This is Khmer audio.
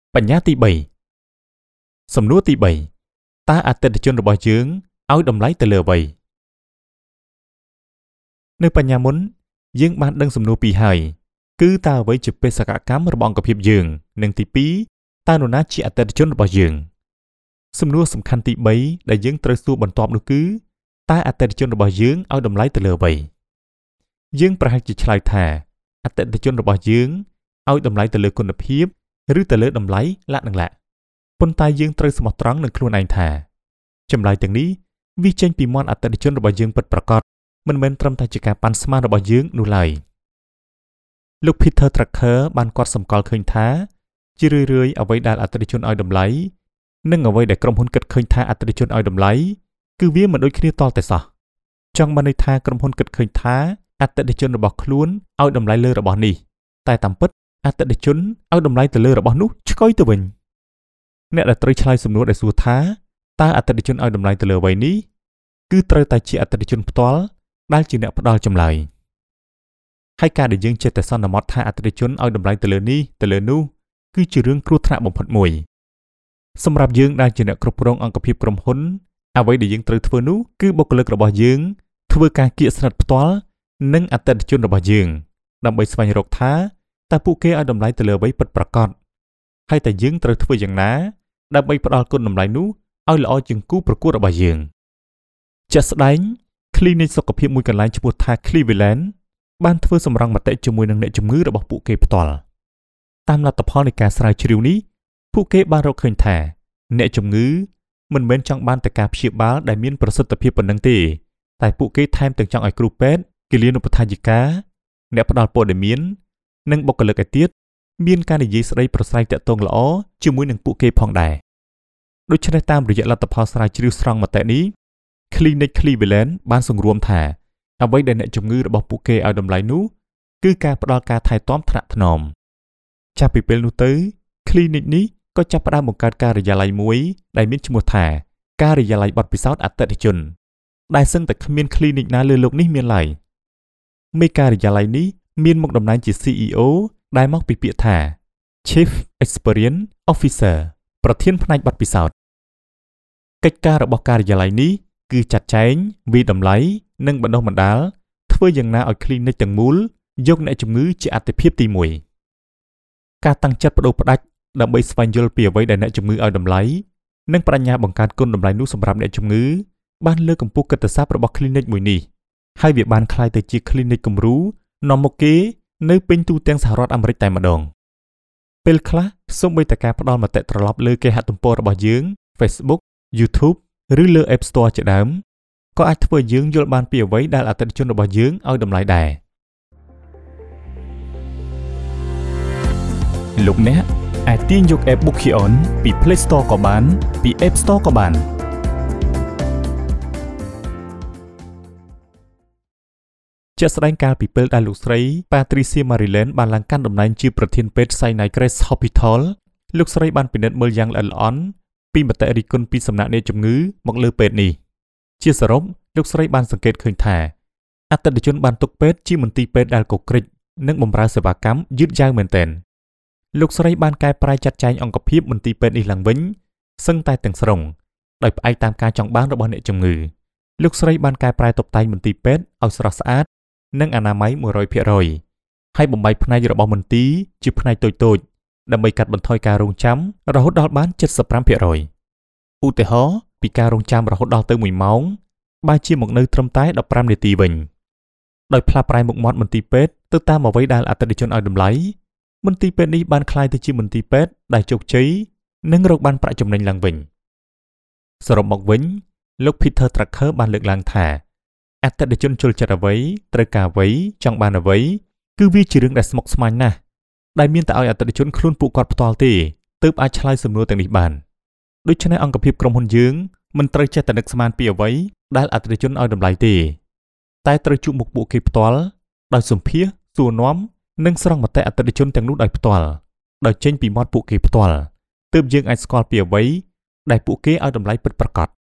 Bạch nhá tí bảy. Sầm núa tí bảy. Ta ạt tết chônរបស់យើងឲ្យតម្លៃទៅលើអ្វីនៅបញ្ញាមុនយើងបានដឹងសំណួរពីរហើយគឺតើអ្វីជាបេសកកម្មរបស់អង្គភាពយើងនិងទី2តើនរណាជាអតិថិជនរបស់យើងសំណួរសំខាន់ទី3ដែលយើងត្រូវសួរបន្ទាប់នោះគឺតើអតិថិជនរបស់យើងឲ្យតម្លៃទៅលើអ្វីយើងប្រហែលជាឆ្លើយថាអតិថិជនរបស់យើងឲ្យតម្លៃទៅលើគុណភាពឬទៅលើតម្លៃលក្ខណៈប៉ុន្តែយើងត្រូវស្មោះត្រង់នឹងខ្លួនឯងថាចម្លើយទាំងនេះវាចេញពីមាត់អតិថិជនរបស់យើងពិតប្រាកដមិនមែនត្រឹមតែជាការប៉ាន់ស្មានរបស់យើងនោះឡើយលោក Peter Drucker បានកត់សម្គាល់ឃើញថាជារឿយៗអ្វីដែលអតិថិជនឲ្យតម្លៃនិងអ្វីដែលក្រុមហ៊ុនគិតឃើញថាអតិថិជនឲ្យតម្លៃគឺវាមិនដូចគ្នាតតែសោះចង់បានន័យថាក្រុមហ៊ុនគិតឃើញថាអតិថិជនរបស់ខ្លួនឲ្យតម្លៃលើរបស់នេះតែតាមពិតអតិថិជនឲ្យតម្លៃទៅលើរបស់នោះឆ្កុយទៅវិញអ្នកដែលត្រូវឆ្លើយសំណួរដែលសួរថាតើអតិថិជនឲ្យតម្លៃទៅលើអ្វីនេះគឺត្រូវតែជាអតិថិជនផ្ទាល់ដែលជាអ្នកផ្ដល់ចម្លើយហើយការដែលយើងចេះតែសន្មតថាអតិថិជនឲ្យតម្លៃទៅលើនេះទៅលើនោះគឺជារឿងគ្រោះថ្នាក់បំផុតមួយសម្រាប់យើងដែលជាអ្នកគ្រប់គ្រងអង្គភាពក្រុមហ៊ុនអ្វីដែលយើងត្រូវធ្វើនោះគឺបុគ្គលិករបស់យើងធ្វើការគៀកស្និទ្ធផ្ទាល់នឹងអតិថិជនរបស់យើងដើម្បីស្វែងរកថាតើពួកគេឲ្យតម្លៃទៅលើអ្វីពិតប្រាកដហើយតែយើងត្រូវធ្វើយ៉ាងណាដើម្បីផ្ដល់គុណតម្លៃនោះឲ្យល្អជាងគូប្រកួតរបស់យើងជាក់ស្ដែង Clinic សុខភាពមួយកន្លែងឈ្មោះថា Cleveland បានធ្វើសម្រង់មតិជាមួយនឹងអ្នកជំងឺរបស់ពួកគេផ្ទាល់តាមលទ្ធផលនៃការស្រាវជ្រាវនេះពួកគេបានរកឃើញថាអ្នកជំងឺមិនមែនចង់បានតែការព្យាបាលដែលមានប្រសិទ្ធភាពប៉ុណ្ណឹងទេតែពួកគេថែមទាំងចង់ឲ្យគ្រូពេទ្យគិលានុបដ្ឋាយិកាអ្នកផ្ដល់ព័ត៌មាននិងបុគ្គលិកឯទៀតមានការនិយាយស្ដីប្រស្រ័យទាក់ទងល្អជាមួយនឹងពួកគេផងដែរដូច្នេះតាមរយៈលទ្ធផលស្រាវជ្រាវស្រង់មតិនេះ Clinic Cleveland បានសង្រួមថាអ្វីដែលអ្នកជំងឺរបស់ពួកគេឲ្យតម្លៃនោះគឺការផ្ដល់ការថែទាំថ្នាក់ថ្នមចាប់ពីពេលនោះទៅ Clinic នេះក៏ចាប់ផ្ដើមបង្កើតការិយាល័យមួយដែលមានឈ្មោះថាការិយាល័យបទពិសោធន៍អតិថិជនដែលសឹងតែគ្មាន Clinic ណាលើโลกនេះមានឡើយមេការិយាល័យនេះមានមុខតំណែងជា CEO ដែលមកពីពាក្យថា Chief Experience Officer ប្រធានផ្នែកបទពិសោធន៍កិច្ចការរបស់ការិយាល័យនេះគឺចាត់ចែងវិតម្លៃនិងបណ្ដុះបណ្ដាលធ្វើយ៉ាងណាឲ្យ Clinic ទាំងមូលយកអ្នកជំងឺជាអាទិភាពទី1ការតាំងចិត្តបដូរផ្ដាច់ដើម្បីស្វែងយល់ពីអ្វីដែលអ្នកជំងឺឲ្យតម្លៃនិងបញ្ញាបង្កើតគុណតម្លៃនោះសម្រាប់អ្នកជំងឺបានលើកកម្ពស់កិត្តិស័ព្ទរបស់ Clinic មួយនេះហើយវាបានក្លាយទៅជា Clinic គំរូនាំមុខគេនៅពេញទូទាំងសហរដ្ឋអាមេរិកតែម្ដងពេលខ្លះសូម្បីតែការផ្ដល់មតិត្រឡប់លើគេហទំព័ររបស់យើង Facebook YouTube ឬលើ App Store ជាដើមក៏អាចធ្វើឲ្យយើងយល់បានពីអ្វីដែលអតិថិជនរបស់យើងឲ្យតម្លៃដែរលោកអ្នកអាចទាញយក App Bookion ពី Play Store ក៏បានពី App Store ក៏បានជាក់ស្ដែងកាលពីពេលដែលលោកស្រី Patricia Maryland បានឡើងកាន់តំណែងជាប្រធានពេទ្យ Sinai Crest Hospital លោកស្រីបានពិនិត្យមើលយ៉ាងល្អិតល្អន់ពីមតិរិះគន់ពីសំណាក់អ្នកជំងឺមកលើពេទ្យនេះជាសរុបលោកស្រីបានសង្កេតឃើញថាអតិថិជនបានទុកពេទ្យជាមន្ទីរពេទ្យដែលកក្រិចនិងបម្រើសេវាកម្មយឺតយ៉ាវមែនទែនលោកស្រីបានកែប្រែចាត់ចែងអង្គភាពមន្ទីរពេទ្យនេះឡើងវិញសឹងតែទាំងស្រុងដោយផ្អែកតាមការចង់បានរបស់អ្នកជំងឺលោកស្រីបានកែប្រែតុបតែងមន្ទីរពេទ្យឲ្យស្រស់ស្អាតនិងអនាម័យ 100% ហើយបំបីផ្នែករបស់មន្ទីរជាផ្នែកតូចៗដើម្បីកាត់បន្ថយការរង់ចាំរហូតដល់បាន 75% ឧទាហរណ៍ពីការរង់ចាំរហូតដល់ទៅ1ម៉ោងបែរជាមកនៅត្រឹមតែ15នាទីវិញដោយផ្លាស់ប្រែមុខមាត់មន្ទីរពេទ្យទៅតាមអ្វីដែលអតិថិជនឲ្យតម្លៃមន្ទីរពេទ្យនេះបានក្លាយទៅជាមន្ទីរពេទ្យដែលជោគជ័យនិងរកបានប្រាក់ចំណេញឡើងវិញសរុបមកវិញលោក Peter Drucker បានលើកឡើងថាអតិថិជនចូលចិត្តអ្វីត្រូវការអ្វីចង់បានអ្វីគឺវាជារឿងដែលស្មុគស្មាញណាស់ដែលមានតែឲ្យអតិថិជនខ្លួនពួកគាត់ផ្ទាល់ទេទើបអាចឆ្លើយសំណួរទាំងនេះបានដូច្នេះអង្គភាពក្រុមហ៊ុនយើងមិនត្រូវចេះតែនឹកស្មានពីអ្វីដែលអតិថិជនឲ្យតម្លៃទេតែត្រូវជួបមុខពួកគេផ្ទាល់ដោយសម្ភាសសួរនាំនិងស្រង់មតិអតិថិជនទាំងនោះដោយផ្ទាល់ដោយចេញពីមាត់ពួកគេផ្ទាល់ទើបយើងអាចស្គាល់ពីអ្វីដែលពួកគេឲ្យតម្លៃពិតប្រាកដ